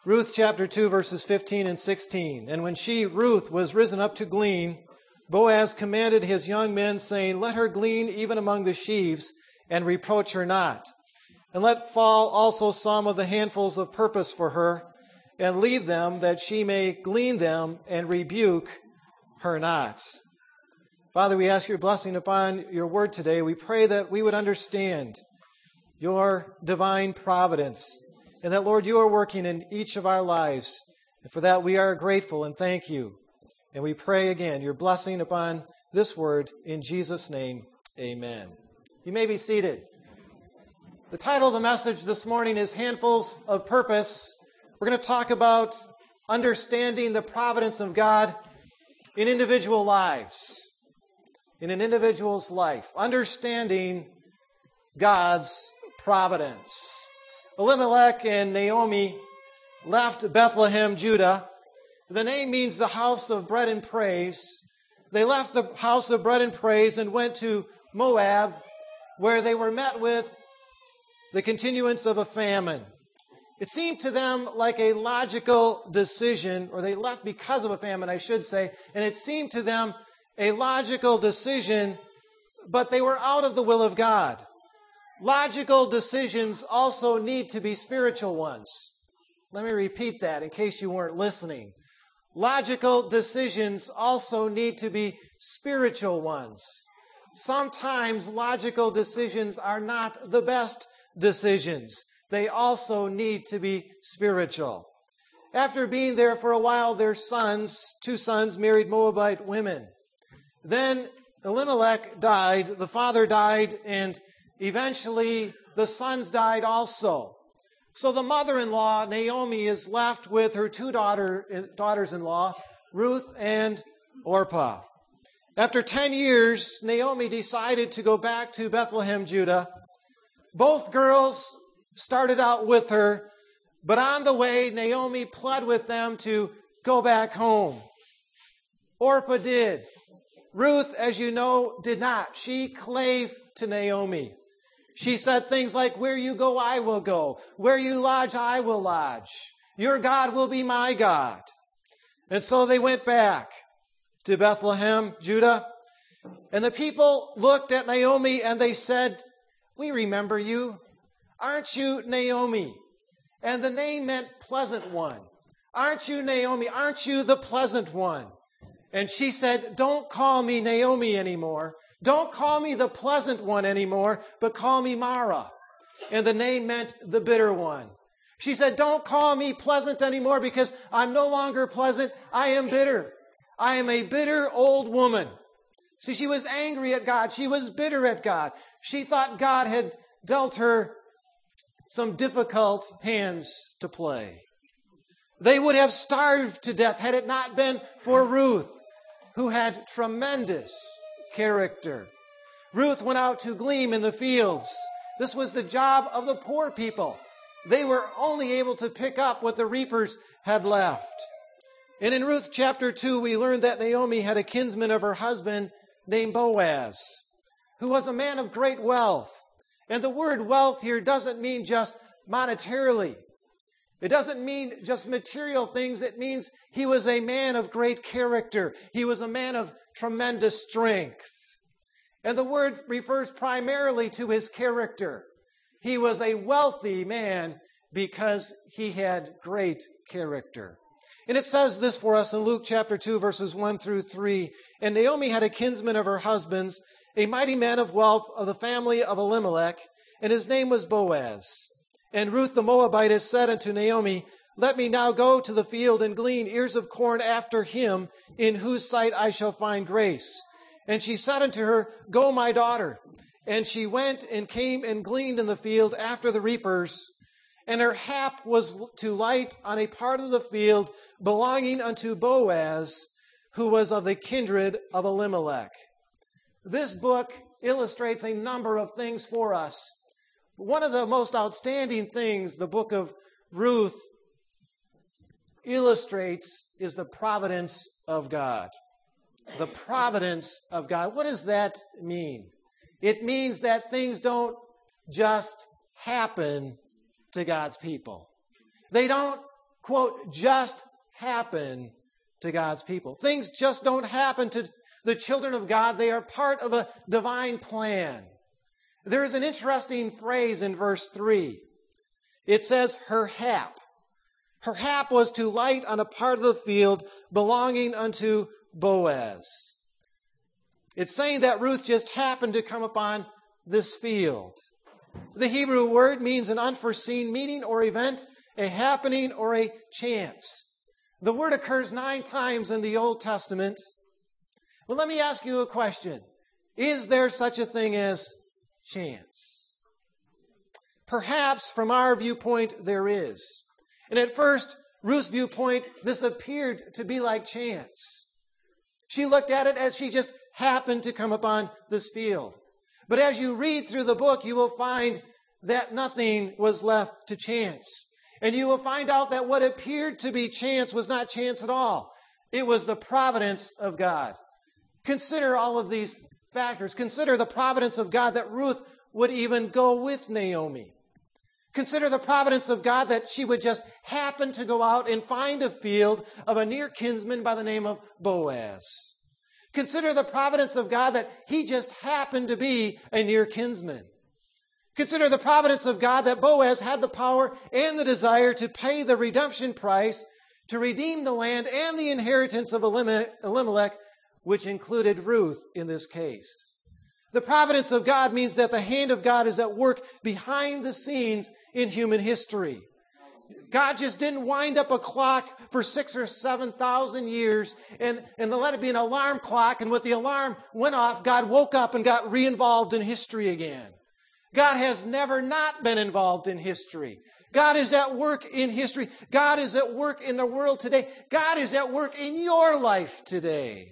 Ruth chapter 2, verses 15 and 16. And when she, Ruth, was risen up to glean, Boaz commanded his young men, saying, Let her glean even among the sheaves, and reproach her not. And let fall also some of the handfuls of purpose for her, and leave them, that she may glean them, and rebuke her not. Father, we ask your blessing upon your word today. We pray that we would understand your divine providence, and that, Lord, you are working in each of our lives. And for that, we are grateful and thank you. And we pray again your blessing upon this word in Jesus' name. Amen. You may be seated. The title of the message this morning is Handfuls of Purpose. We're going to talk about understanding the providence of God in individual lives. In an individual's life. Understanding God's providence. Elimelech and Naomi left Bethlehem, Judah. The name means the house of bread and praise. They left the house of bread and praise and went to Moab, where they were met with the continuance of a famine. It seemed to them like a logical decision, or they left because of a famine, I should say, and it seemed to them a logical decision, but they were out of the will of God. Logical decisions also need to be spiritual ones. Let me repeat that in case you weren't listening. Logical decisions also need to be spiritual ones. Sometimes logical decisions are not the best decisions. They also need to be spiritual. After being there for a while, their two sons, married Moabite women. Then Elimelech died, the father died, and eventually the sons died also. So the mother-in-law, Naomi, is left with her two daughters-in-law, Ruth and Orpah. After 10 years, Naomi decided to go back to Bethlehem, Judah. Both girls started out with her, but on the way, Naomi pled with them to go back home. Orpah did. Ruth, as you know, did not. She clave to Naomi. She said things like, where you go, I will go. Where you lodge, I will lodge. Your God will be my God. And so they went back to Bethlehem, Judah. And the people looked at Naomi and they said, we remember you. Aren't you Naomi? And the name meant pleasant one. Aren't you Naomi? Aren't you the pleasant one? And she said, don't call me Naomi anymore. Don't call me the pleasant one anymore, but call me Mara. And the name meant the bitter one. She said, don't call me pleasant anymore because I'm no longer pleasant. I am bitter. I am a bitter old woman. See, she was angry at God. She was bitter at God. She thought God had dealt her some difficult hands to play. They would have starved to death had it not been for Ruth, who had tremendous character. Ruth went out to glean in the fields. This was the job of the poor people. They were only able to pick up what the reapers had left. And in Ruth chapter 2, we learned that Naomi had a kinsman of her husband named Boaz, who was a man of great wealth. And the word wealth here doesn't mean just monetarily. It doesn't mean just material things. It means he was a man of great character. He was a man of tremendous strength. And the word refers primarily to his character. He was a wealthy man because he had great character. And it says this for us in Luke chapter 2, verses 1 through 3. And Naomi had a kinsman of her husband's, a mighty man of wealth of the family of Elimelech, and his name was Boaz. And Ruth the Moabitess said unto Naomi, let me now go to the field and glean ears of corn after him, in whose sight I shall find grace. And she said unto her, go, my daughter. And she went and came and gleaned in the field after the reapers. And her hap was to light on a part of the field belonging unto Boaz, who was of the kindred of Elimelech. This book illustrates a number of things for us. One of the most outstanding things the book of Ruth illustrates is the providence of God. The providence of God. What does that mean? It means that things don't just happen to God's people. They don't quote, just happen to God's people. Things just don't happen to the children of God. They are part of a divine plan. There is an interesting phrase in verse 3. It says, her hap. Her hap was to light on a part of the field belonging unto Boaz. It's saying that Ruth just happened to come upon this field. The Hebrew word means an unforeseen meeting or event, a happening or a chance. The word occurs 9 times in the Old Testament. Well, let me ask you a question. Is there such a thing as chance? Perhaps from our viewpoint there is. And at first, Ruth's viewpoint, this appeared to be like chance. She looked at it as she just happened to come upon this field. But as you read through the book, you will find that nothing was left to chance. And you will find out that what appeared to be chance was not chance at all. It was the providence of God. Consider all of these factors. Consider the providence of God that Ruth would even go with Naomi. Consider the providence of God that she would just happen to go out and find a field of a near kinsman by the name of Boaz. Consider the providence of God that he just happened to be a near kinsman. Consider the providence of God that Boaz had the power and the desire to pay the redemption price to redeem the land and the inheritance of Elimelech, which included Ruth in this case. The providence of God means that the hand of God is at work behind the scenes in human history. God just didn't wind up a clock for 6,000 or 7,000 years and let it be an alarm clock, and when the alarm went off, God woke up and got re-involved in history again. God has never not been involved in history. God is at work in history. God is at work in the world today. God is at work in your life today.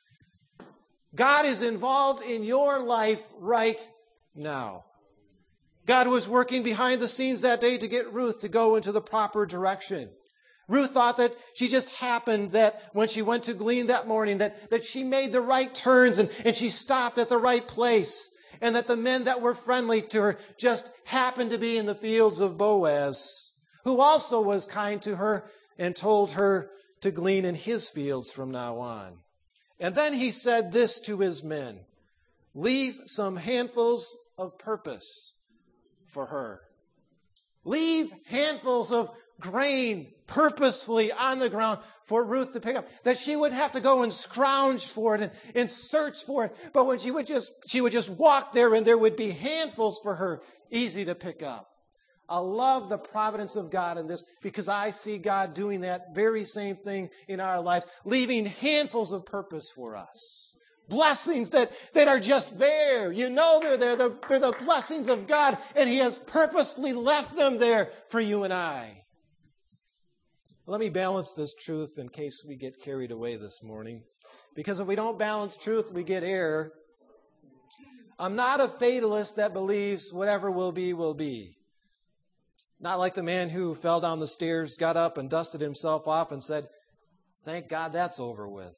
God is involved in your life right now. God was working behind the scenes that day to get Ruth to go into the proper direction. Ruth thought that she just happened that when she went to glean that morning, that she made the right turns and she stopped at the right place, and that the men that were friendly to her just happened to be in the fields of Boaz, who also was kind to her and told her to glean in his fields from now on. And then he said this to his men, leave some handfuls of purpose for her. Leave handfuls of grain purposefully on the ground for Ruth to pick up, that she wouldn't have to go and scrounge for it and search for it, but when she would just walk there and there would be handfuls for her, easy to pick up. I love the providence of God in this because I see God doing that very same thing in our lives, leaving handfuls of purpose for us. Blessings that are just there. You know they're there. They're the blessings of God, and He has purposefully left them there for you and I. Let me balance this truth in case we get carried away this morning. Because if we don't balance truth, we get error. I'm not a fatalist that believes whatever will be, will be. Not like the man who fell down the stairs, got up and dusted himself off and said, thank God that's over with.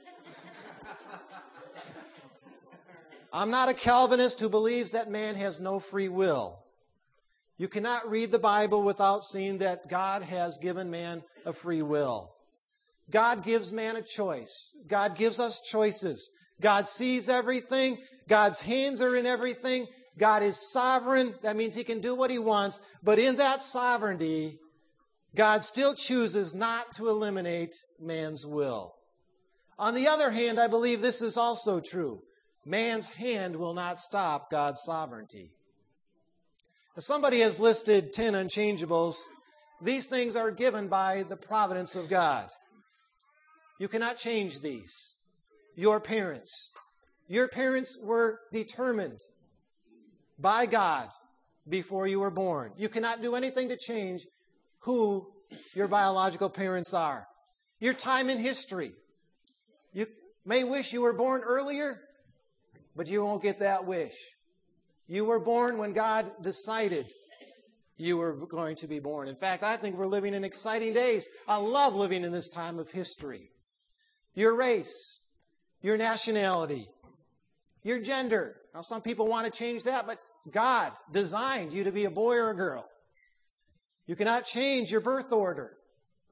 I'm not a Calvinist who believes that man has no free will. You cannot read the Bible without seeing that God has given man a free will. God gives man a choice. God gives us choices. God sees everything. God's hands are in everything. God is sovereign. That means He can do what He wants. But in that sovereignty, God still chooses not to eliminate man's will. On the other hand, I believe this is also true. Man's hand will not stop God's sovereignty. If somebody has listed 10 unchangeables, these things are given by the providence of God. You cannot change these. Your parents were determined by God before you were born. You cannot do anything to change who your biological parents are. Your time in history. You may wish you were born earlier, but you won't get that wish. You were born when God decided you were going to be born. In fact, I think we're living in exciting days. I love living in this time of history. Your race, your nationality, your gender. Now, some people want to change that, but God designed you to be a boy or a girl. You cannot change your birth order.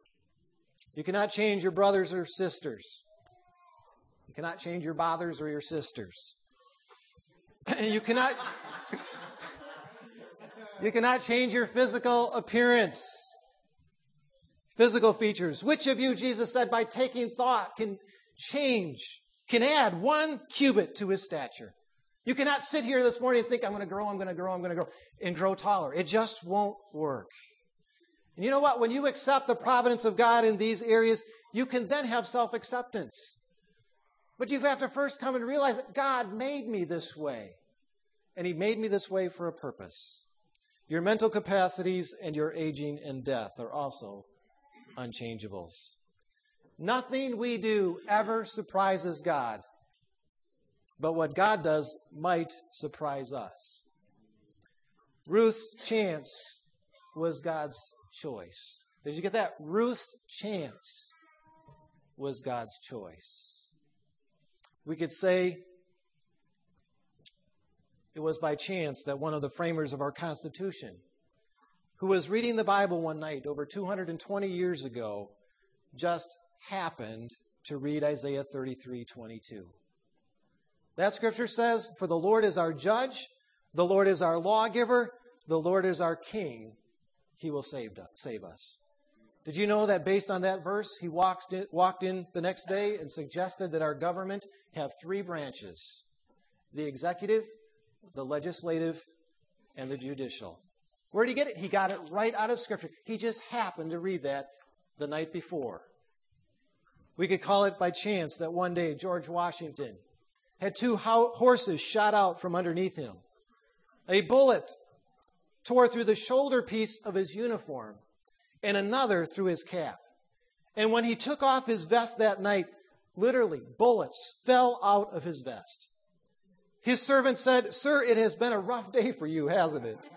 You cannot change your brothers or sisters. You cannot change your bothers or your sisters. You cannot change your physical appearance, physical features. Which of you, Jesus said, by taking thought can add 1 cubit to his stature? You cannot sit here this morning and think, I'm going to grow, and grow taller. It just won't work. And you know what? When you accept the providence of God in these areas, you can then have self-acceptance. But you have to first come and realize that God made me this way. And he made me this way for a purpose. Your mental capacities and your aging and death are also unchangeables. Nothing we do ever surprises God. But what God does might surprise us. Ruth's chance was God's choice. Did you get that? Ruth's chance was God's choice. We could say it was by chance that one of the framers of our Constitution, who was reading the Bible one night over 220 years ago, just happened to read Isaiah 33:22. That scripture says, "For the Lord is our judge, the Lord is our lawgiver, the Lord is our king. He will save us." Did you know that based on that verse, he walked in the next day and suggested that our government have 3 branches: the executive, the legislative, and the judicial. Where did he get it? He got it right out of Scripture. He just happened to read that the night before. We could call it by chance that one day George Washington had 2 horses shot out from underneath him. A bullet tore through the shoulder piece of his uniform and another through his cap. And when he took off his vest that night, literally bullets fell out of his vest. His servant said, "Sir, it has been a rough day for you, hasn't it?"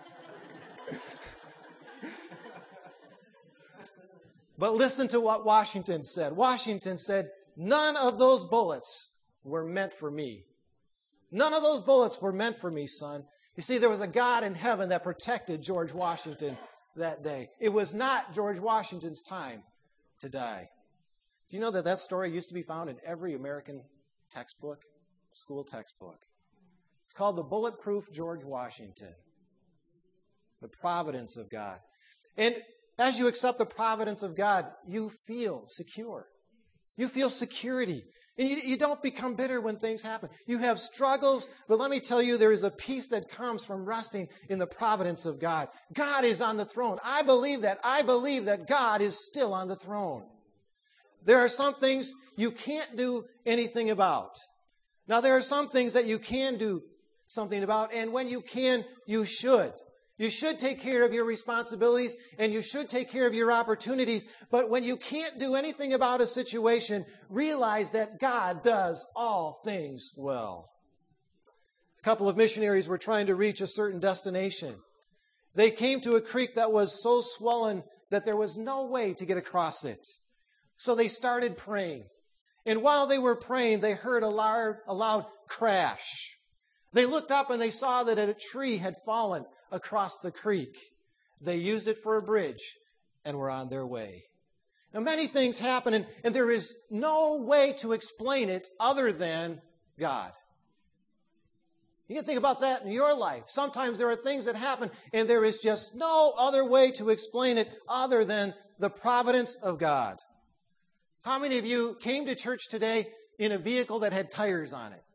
But listen to what Washington said. Washington said, "None of those bullets were meant for me. None of those bullets were meant for me, son." You see, there was a God in heaven that protected George Washington that day. It was not George Washington's time to die. Do you know that story used to be found in every American textbook, school textbook? It's called The Bulletproof George Washington. The providence of God. And as you accept the providence of God, you feel secure. You feel security. And you don't become bitter when things happen. You have struggles, but let me tell you, there is a peace that comes from resting in the providence of God. God is on the throne. I believe that. I believe that God is still on the throne. There are some things you can't do anything about. Now, there are some things that you can do something about, and when you can, you should. You should take care of your responsibilities, and you should take care of your opportunities. But when you can't do anything about a situation, realize that God does all things well. A couple of missionaries were trying to reach a certain destination. They came to a creek that was so swollen that there was no way to get across it. So they started praying. And while they were praying, they heard a loud crash. They looked up and they saw that a tree had fallen across the creek. They used it for a bridge and were on their way. Now, many things happen, and there is no way to explain it other than God. You can think about that in your life. Sometimes there are things that happen, and there is just no other way to explain it other than the providence of God. How many of you came to church today in a vehicle that had tires on it?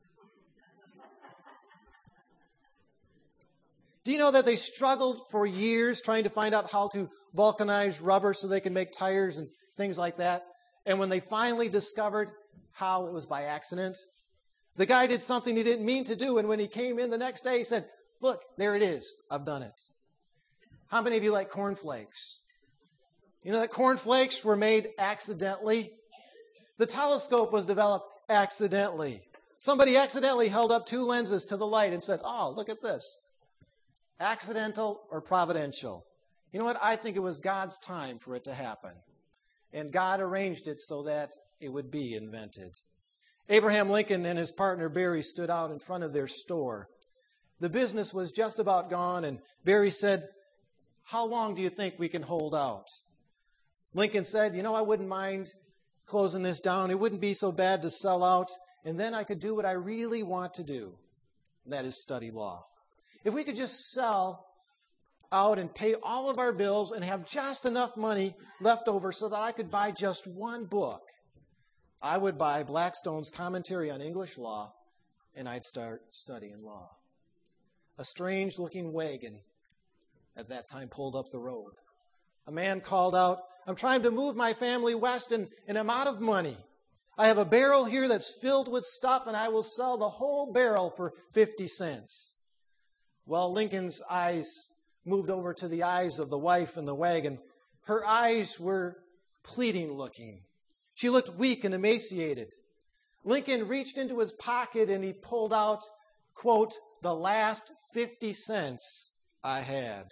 Do you know that they struggled for years trying to find out how to vulcanize rubber so they can make tires and things like that? And when they finally discovered how, it was by accident. The guy did something he didn't mean to do, and when he came in the next day, he said, "Look, there it is. I've done it." How many of you like cornflakes? You know that cornflakes were made accidentally? The telescope was developed accidentally. Somebody accidentally held up 2 lenses to the light and said, "Oh, look at this." Accidental or providential? You know what? I think it was God's time for it to happen. And God arranged it so that it would be invented. Abraham Lincoln and his partner Barry stood out in front of their store. The business was just about gone, and Barry said, "How long do you think we can hold out?" Lincoln said, I wouldn't mind closing this down. It wouldn't be so bad to sell out, and then I could do what I really want to do, and that is study law. If we could just sell out and pay all of our bills and have just enough money left over so that I could buy just one book, I would buy Blackstone's Commentary on English Law, and I'd start studying law. A strange-looking wagon at that time pulled up the road. A man called out, "I'm trying to move my family west, and I'm out of money. I have a barrel here that's filled with stuff, and I will sell the whole barrel for 50 cents. Well, Lincoln's eyes moved over to the eyes of the wife in the wagon. Her eyes were pleading-looking. She looked weak and emaciated. Lincoln reached into his pocket and he pulled out, quote, "the last 50 cents I had."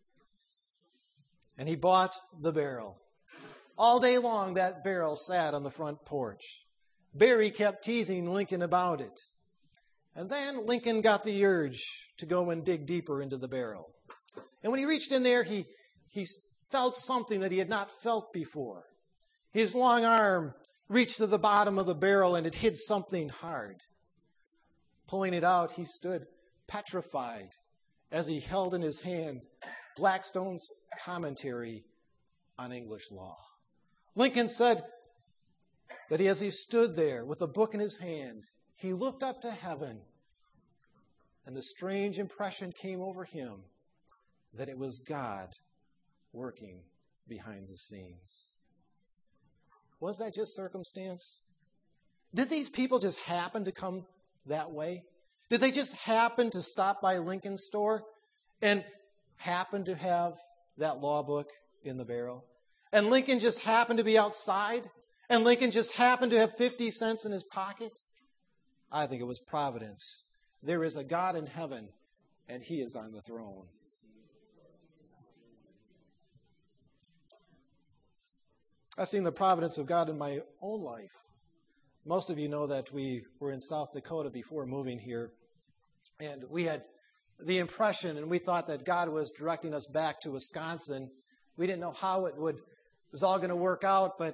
And he bought the barrel. All day long, that barrel sat on the front porch. Barry kept teasing Lincoln about it. And then Lincoln got the urge to go and dig deeper into the barrel. And when he reached in there, he felt something that he had not felt before. His long arm reached to the bottom of the barrel and it hit something hard. Pulling it out, he stood petrified as he held in his hand Blackstone's Commentary on English Law. Lincoln said that as he stood there with the book in his hand, he looked up to heaven, and the strange impression came over him that it was God working behind the scenes. Was that just circumstance? Did these people just happen to come that way? Did they just happen to stop by Lincoln's store and happen to have that law book in the barrel? And Lincoln just happened to be outside? And Lincoln just happened to have 50 cents in his pocket? I think it was providence. There is a God in heaven, and he is on the throne. I've seen the providence of God in my own life. Most of you know that we were in South Dakota before moving here, and we had the impression, and we thought that God was directing us back to Wisconsin. We didn't know how it was all going to work out, but,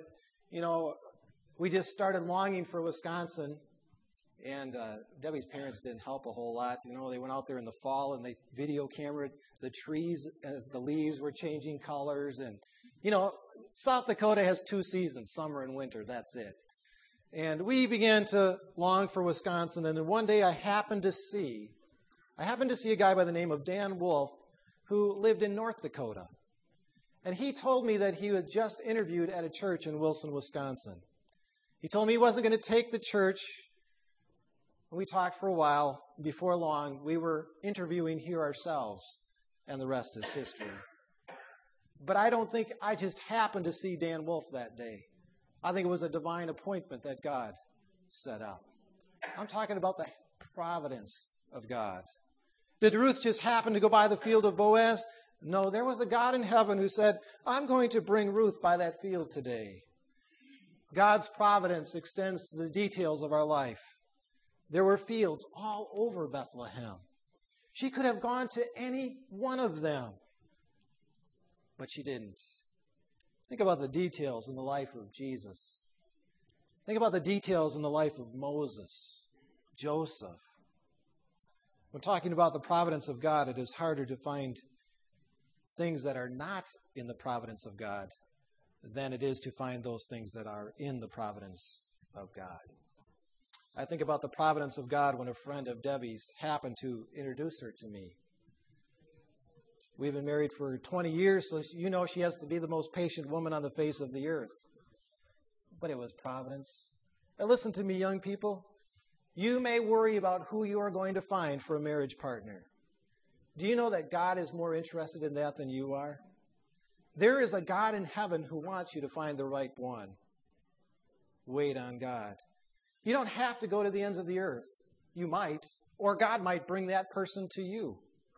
we just started longing for Wisconsin, and Debbie's parents didn't help a whole lot. They went out there in the fall, and they video cameraed the trees as the leaves were changing colors, and, South Dakota has 2 seasons, summer and winter, that's it. And we began to long for Wisconsin, and then one day I happened to see a guy by the name of Dan Wolf who lived in North Dakota. And he told me that he had just interviewed at a church in Wilson, Wisconsin. He told me he wasn't going to take the church. We talked for a while. Before long, we were interviewing here ourselves, and the rest is history. But I don't think I just happened to see Dan Wolf that day. I think it was a divine appointment that God set up. I'm talking about the providence of God. Did Ruth just happen to go by the field of Boaz? No, there was a God in heaven who said, "I'm going to bring Ruth by that field today." God's providence extends to the details of our life. There were fields all over Bethlehem. She could have gone to any one of them, but she didn't. Think about the details in the life of Jesus. Think about the details in the life of Moses, Joseph. When talking about the providence of God, it is harder to find things that are not in the providence of God than it is to find those things that are in the providence of God. I think about the providence of God when a friend of Debbie's happened to introduce her to me. We've been married for 20 years, so she has to be the most patient woman on the face of the earth. But it was providence. Now listen to me, young people. You may worry about who you are going to find for a marriage partner. Do you know that God is more interested in that than you are? There is a God in heaven who wants you to find the right one. Wait on God. You don't have to go to the ends of the earth. You might, or God might bring that person to you.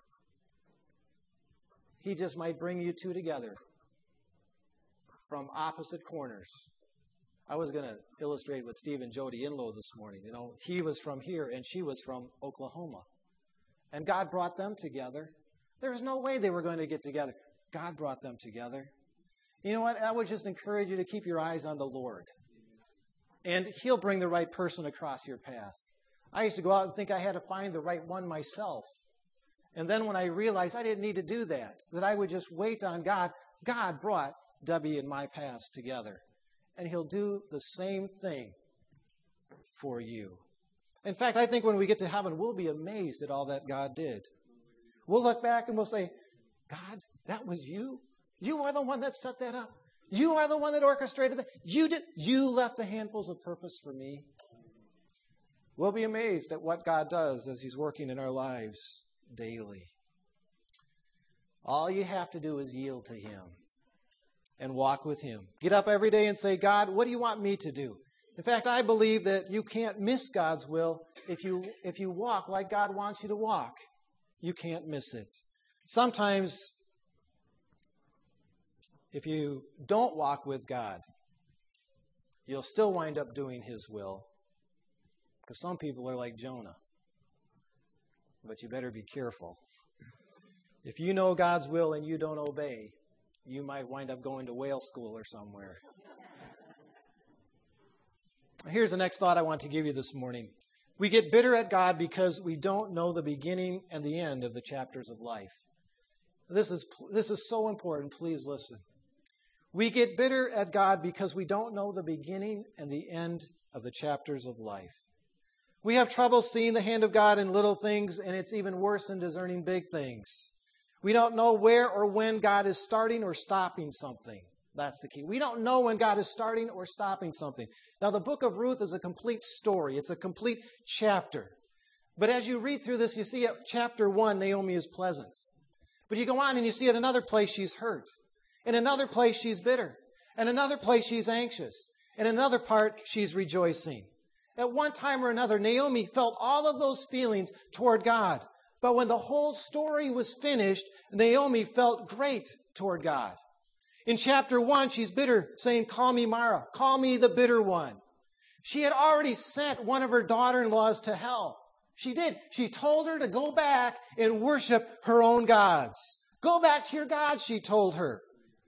He just might bring you two together from opposite corners. I was going to illustrate with Steve and Jody Inlow this morning. He was from here and she was from Oklahoma. And God brought them together. There was no way they were going to get together. God brought them together. You know what? I would just encourage you to keep your eyes on the Lord. And He'll bring the right person across your path. I used to go out and think I had to find the right one myself. And then when I realized I didn't need to do that I would just wait on God, God brought Debbie and my paths together. And He'll do the same thing for you. In fact, I think when we get to heaven, we'll be amazed at all that God did. We'll look back and we'll say, God, that was you? You are the one that set that up. You are the one that orchestrated that. You left the handfuls of purpose for me. We'll be amazed at what God does as He's working in our lives daily. All you have to do is yield to Him and walk with Him. Get up every day and say, God, what do you want me to do? In fact, I believe that you can't miss God's will if you walk like God wants you to walk. You can't miss it. Sometimes, if you don't walk with God, you'll still wind up doing His will. Because some people are like Jonah. But you better be careful. If you know God's will and you don't obey, you might wind up going to whale school or somewhere. Here's the next thought I want to give you this morning. We get bitter at God because we don't know the beginning and the end of the chapters of life. This is so important. Please listen. We get bitter at God because we don't know the beginning and the end of the chapters of life. We have trouble seeing the hand of God in little things, and it's even worse in discerning big things. We don't know where or when God is starting or stopping something. That's the key. We don't know when God is starting or stopping something. Now, the book of Ruth is a complete story. It's a complete chapter. But as you read through this, you see at chapter 1, Naomi is pleasant. But you go on and you see at another place she's hurt. In another place she's bitter. In another place she's anxious. In another part she's rejoicing. At one time or another, Naomi felt all of those feelings toward God. But when the whole story was finished, Naomi felt great toward God. In chapter 1, she's bitter, saying, call me Mara, call me the bitter one. She had already sent one of her daughter-in-laws to hell. She did. She told her to go back and worship her own gods. Go back to your gods, she told her.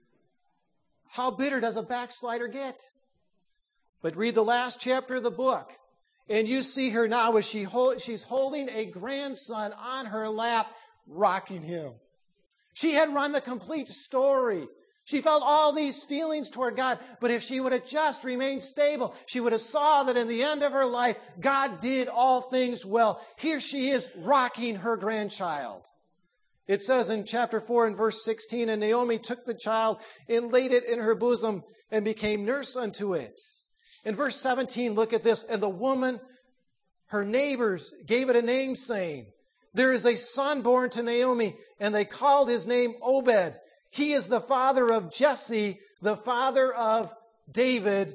How bitter does a backslider get? But read the last chapter of the book, and you see her now as she's holding a grandson on her lap, rocking him. She had run the complete story. She felt all these feelings toward God, but if she would have just remained stable, she would have saw that in the end of her life, God did all things well. Here she is rocking her grandchild. It says in chapter 4 and verse 16, and Naomi took the child and laid it in her bosom and became nurse unto it. In verse 17, look at this. And the woman, her neighbors, gave it a name, saying, there is a son born to Naomi, and they called his name Obed. He is the father of Jesse, the father of David,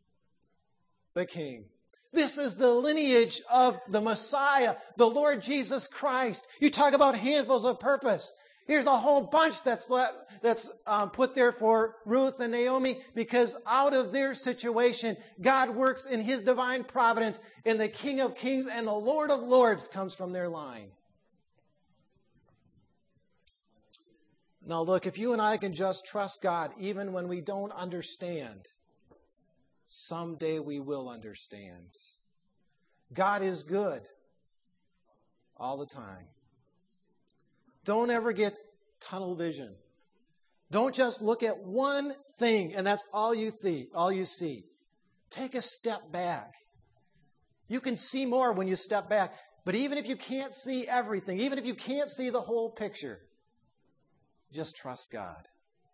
the king. This is the lineage of the Messiah, the Lord Jesus Christ. You talk about handfuls of purpose. Here's a whole bunch that's put there for Ruth and Naomi, because out of their situation, God works in His divine providence, and the King of Kings and the Lord of Lords comes from their line. Now look, if you and I can just trust God even when we don't understand, someday we will understand. God is good all the time. Don't ever get tunnel vision. Don't just look at one thing and that's all you see. Take a step back. You can see more when you step back. But even if you can't see everything, even if you can't see the whole picture, just trust God.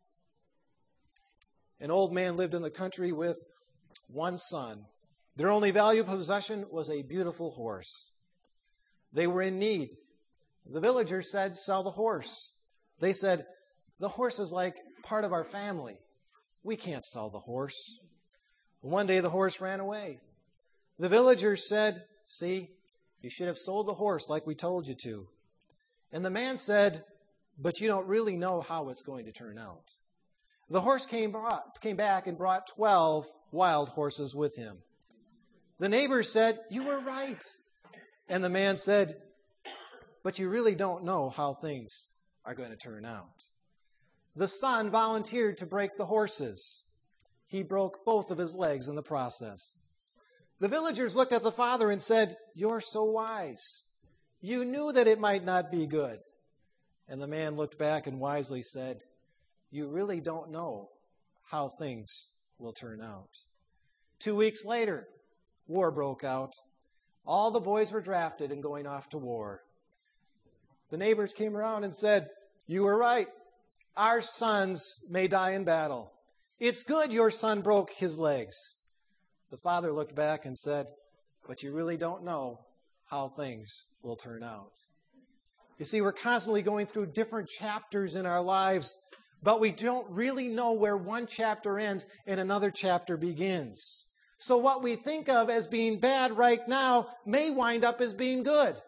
An old man lived in the country with one son. Their only valuable possession was a beautiful horse. They were in need. The villagers said, sell the horse. They said, the horse is like part of our family. We can't sell the horse. One day the horse ran away. The villagers said, see, you should have sold the horse like we told you to. And the man said, but you don't really know how it's going to turn out. The horse came back and brought 12 wild horses with him. The neighbors said, you were right. And the man said, but you really don't know how things are going to turn out. The son volunteered to break the horses. He broke both of his legs in the process. The villagers looked at the father and said, "You're so wise. You knew that it might not be good." And the man looked back and wisely said, "You really don't know how things will turn out." 2 weeks later, war broke out. All the boys were drafted and going off to war. The neighbors came around and said, "You were right. Our sons may die in battle. It's good your son broke his legs." The father looked back and said, "But you really don't know how things will turn out." You see, we're constantly going through different chapters in our lives, but we don't really know where one chapter ends and another chapter begins. So what we think of as being bad right now may wind up as being good.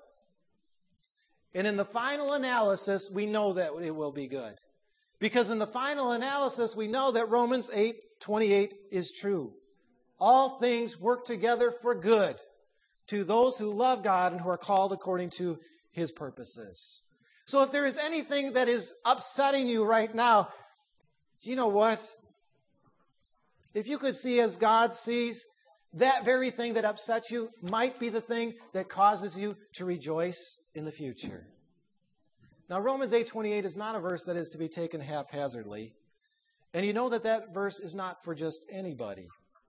And in the final analysis, we know that it will be good. Because in the final analysis, we know that Romans 8:28 is true. All things work together for good to those who love God and who are called according to His purposes. So if there is anything that is upsetting you right now, do you know what? If you could see as God sees, that very thing that upsets you might be the thing that causes you to rejoice in the future. Now, Romans 8:28 is not a verse that is to be taken haphazardly. And you know that that verse is not for just anybody.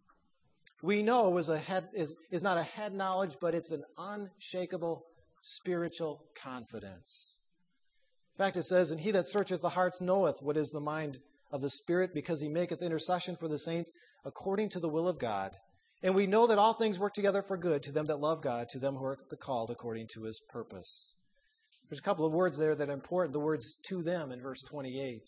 We know is not a head knowledge, but it's an unshakable spiritual confidence. In fact, it says, "And he that searcheth the hearts knoweth what is the mind of the Spirit, because he maketh intercession for the saints according to the will of God. And we know that all things work together for good to them that love God, to them who are called according to His purpose." There's a couple of words there that are important. The words "to them" in verse 28.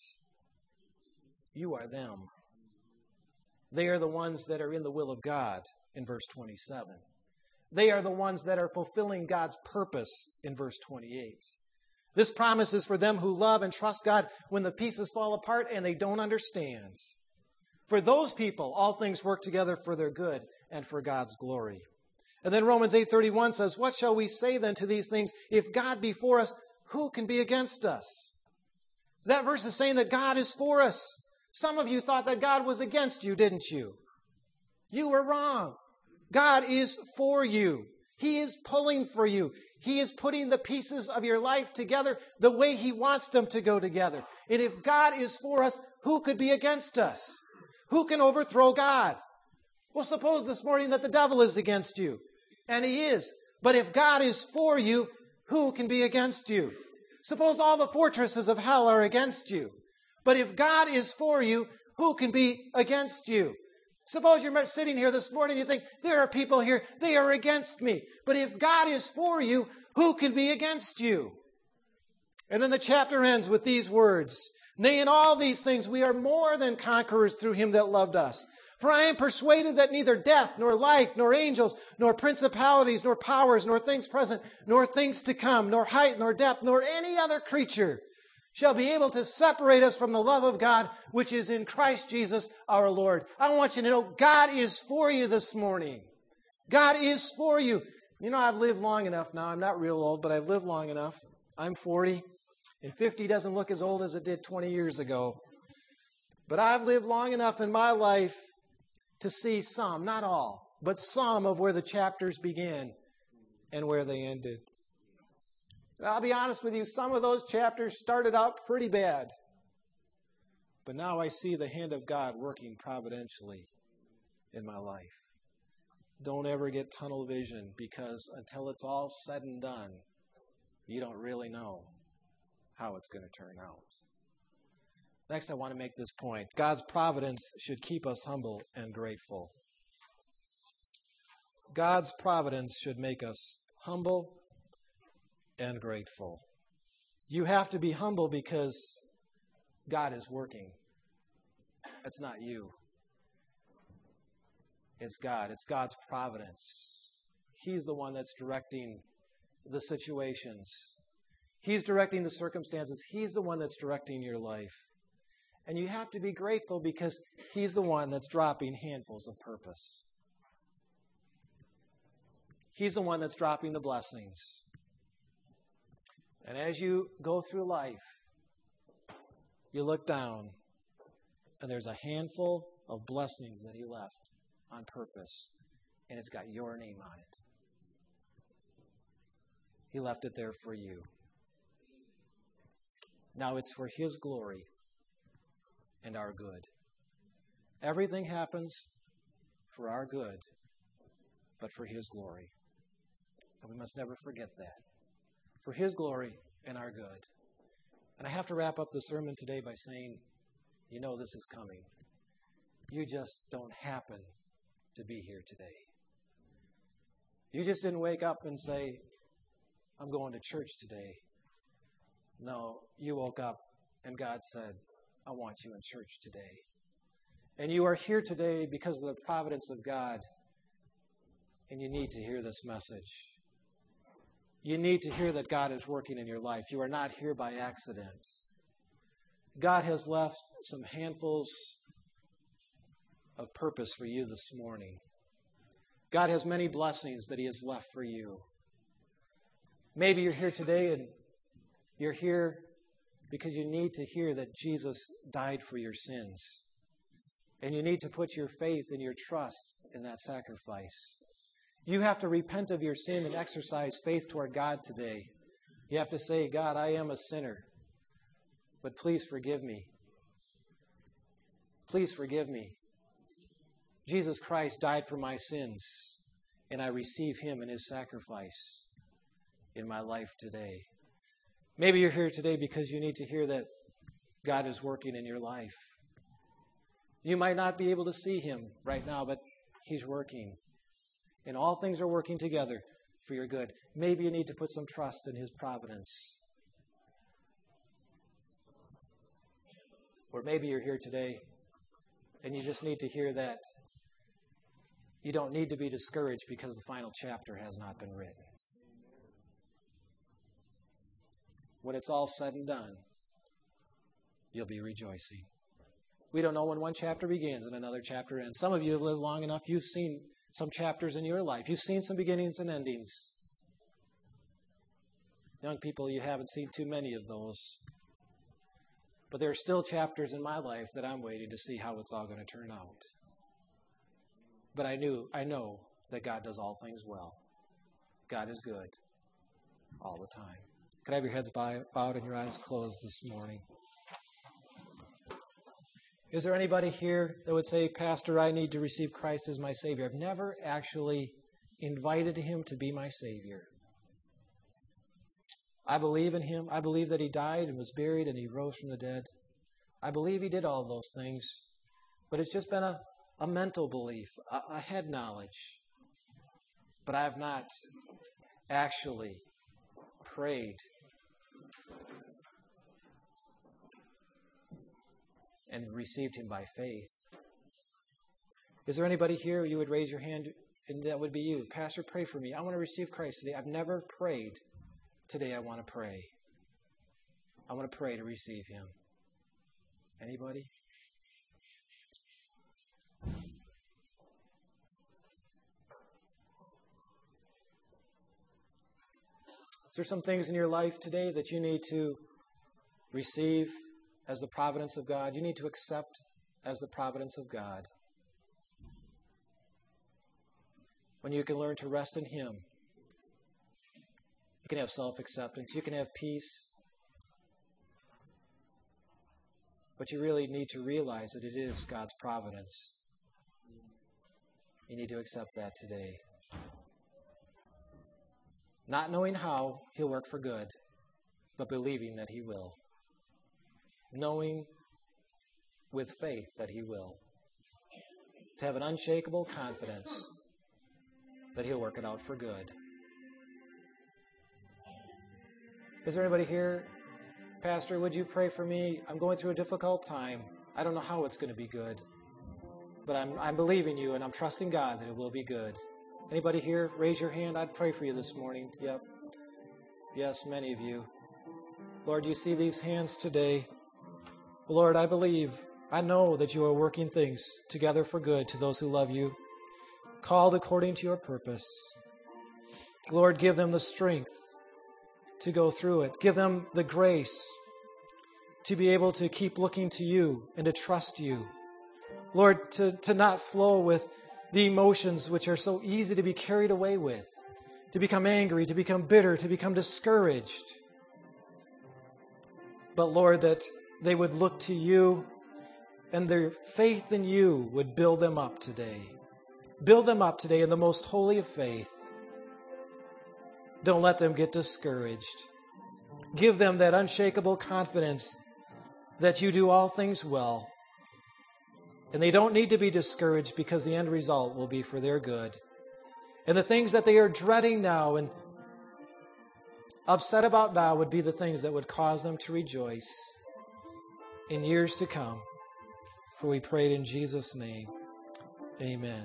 You are them. They are the ones that are in the will of God in verse 27. They are the ones that are fulfilling God's purpose in verse 28. This promise is for them who love and trust God when the pieces fall apart and they don't understand. For those people, all things work together for their good and for God's glory. And then Romans 8:31 says, "What shall we say then to these things? If God be for us, who can be against us?" That verse is saying that God is for us. Some of you thought that God was against you, didn't you? You were wrong. God is for you. He is pulling for you. He is putting the pieces of your life together the way He wants them to go together. And if God is for us, who could be against us? Who can overthrow God? Well, suppose this morning that the devil is against you. And he is. But if God is for you, who can be against you? Suppose all the fortresses of hell are against you. But if God is for you, who can be against you? Suppose you're sitting here this morning and you think, there are people here, they are against me. But if God is for you, who can be against you? And then the chapter ends with these words, "Nay, in all these things we are more than conquerors through Him that loved us. For I am persuaded that neither death, nor life, nor angels, nor principalities, nor powers, nor things present, nor things to come, nor height, nor depth, nor any other creature shall be able to separate us from the love of God, which is in Christ Jesus our Lord." I want you to know God is for you this morning. God is for you. You know, I've lived long enough now. I'm not real old, but I've lived long enough. I'm 40, and 50 doesn't look as old as it did 20 years ago. But I've lived long enough in my life to see some, not all, but some of where the chapters began and where they ended. I'll be honest with you, some of those chapters started out pretty bad. But now I see the hand of God working providentially in my life. Don't ever get tunnel vision, because until it's all said and done, you don't really know how it's going to turn out. Next, I want to make this point. God's providence should keep us humble and grateful. God's providence should make us humble and grateful. You have to be humble because God is working. It's not you. It's God. It's God's providence. He's the one that's directing the situations. He's directing the circumstances. He's the one that's directing your life. And you have to be grateful because He's the one that's dropping handfuls of purpose. He's the one that's dropping the blessings. And as you go through life, you look down, and there's a handful of blessings that he left on purpose, and it's got your name on it. He left it there for you. Now it's for his glory and our good. Everything happens for our good, but for his glory. And we must never forget that. For his glory and our good. And I have to wrap up the sermon today by saying, you know this is coming. You just don't happen to be here today. You just didn't wake up and say, I'm going to church today. No, you woke up and God said, I want you in church today. And you are here today because of the providence of God. And you need to hear this message. You need to hear that God is working in your life. You are not here by accident. God has left some handfuls of purpose for you this morning. God has many blessings that he has left for you. Maybe you're here today and you're here because you need to hear that Jesus died for your sins. And you need to put your faith and your trust in that sacrifice. You have to repent of your sin and exercise faith toward God today. You have to say, God, I am a sinner, but please forgive me. Please forgive me. Jesus Christ died for my sins, and I receive him and his sacrifice in my life today. Maybe you're here today because you need to hear that God is working in your life. You might not be able to see him right now, but he's working. And all things are working together for your good. Maybe you need to put some trust in his providence. Or maybe you're here today and you just need to hear that you don't need to be discouraged because the final chapter has not been written. When it's all said and done, you'll be rejoicing. We don't know when one chapter begins and another chapter ends. Some of you have lived long enough, you've seen some chapters in your life. You've seen some beginnings and endings. Young people, you haven't seen too many of those. But there are still chapters in my life that I'm waiting to see how it's all going to turn out. But I know that God does all things well. God is good all the time. Could I have your heads bowed and your eyes closed this morning? Is there anybody here that would say, Pastor, I need to receive Christ as my Savior? I've never actually invited him to be my Savior. I believe in him. I believe that he died and was buried and he rose from the dead. I believe he did all those things. But it's just been a mental belief, a head knowledge. But I have not actually prayed and received him by faith. Is there anybody here you would raise your hand and that would be you? Pastor, pray for me. I want to receive Christ today. I've never prayed. Today I want to pray. I want to pray to receive him. Anybody? Is there some things in your life today that you need to receive as the providence of God? You need to accept as the providence of God. When you can learn to rest in him, you can have self-acceptance, you can have peace. But you really need to realize that it is God's providence. You need to accept that today. Not knowing how he'll work for good, but believing that he will. Knowing with faith that he will. To have an unshakable confidence that he'll work it out for good. Is there anybody here? Pastor, would you pray for me? I'm going through a difficult time. I don't know how it's going to be good. But I'm believing you and I'm trusting God that it will be good. Anybody here? Raise your hand. I'd pray for you this morning. Yep. Yes, many of you. Lord, you see these hands today. Lord, I believe, I know that you are working things together for good to those who love you, called according to your purpose. Lord, give them the strength to go through it. Give them the grace to be able to keep looking to you and to trust you. Lord, to not flow with the emotions which are so easy to be carried away with, to become angry, to become bitter, to become discouraged. But Lord, that they would look to you and their faith in you would build them up today. Build them up today in the most holy of faith. Don't let them get discouraged. Give them that unshakable confidence that you do all things well. And they don't need to be discouraged because the end result will be for their good. And the things that they are dreading now and upset about now would be the things that would cause them to rejoice in years to come. For we prayed in Jesus' name. Amen.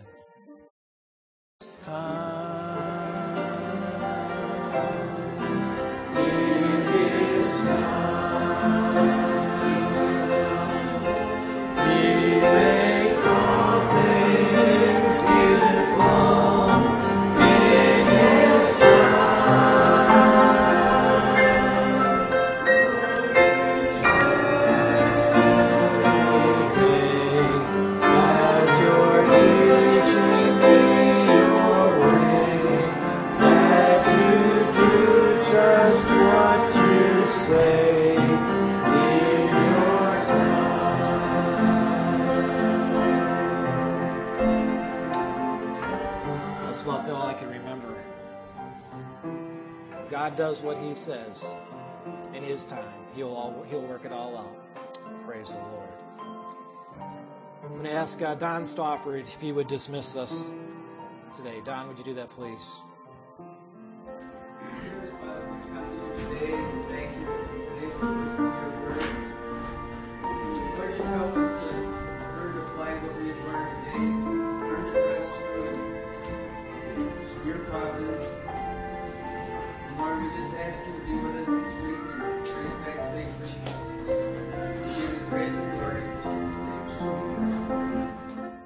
God does what he says in his time. He'll work it all out. Praise the Lord. I'm going to ask Don Stauffer if he would dismiss us today. Don, would you do that, please? Your providence. Lord, we just ask you to be with